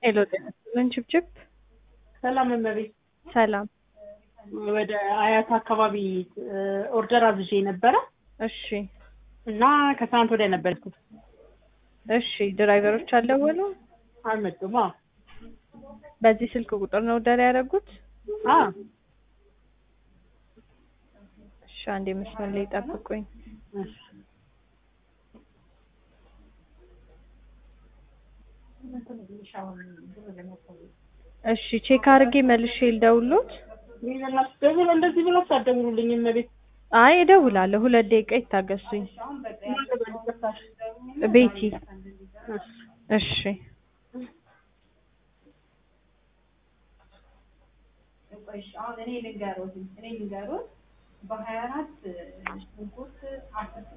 ሄሎ ጤና ችብችብ ሰላም እመቤት። ሰላም። ወደ አያት አካባቢ ኦርደር አዝዤ ነበረ እሺ እና ከትናንት ወዲያ ነበርኩት። እሺ ድራይቨሮች አልደወሉ? አልመጡም። በዚህ ስልክ ቁጥር ነው ኦርደር ያደረጉት? አዎ። እሺ አንዴ መስመር ላይ ጠብቁኝ። እሺ ቼክ አድርጌ መልሼ ልደውልዎት? ደውል እንደዚህ ብሎ አትደውሉልኝ እመቤት። አይ እደውላለሁ፣ 2 ደቂቃ ይታገሱኝ። ቤቲ። እሺ አሁን እኔ ልንገሮት በ24 ሽንኩርት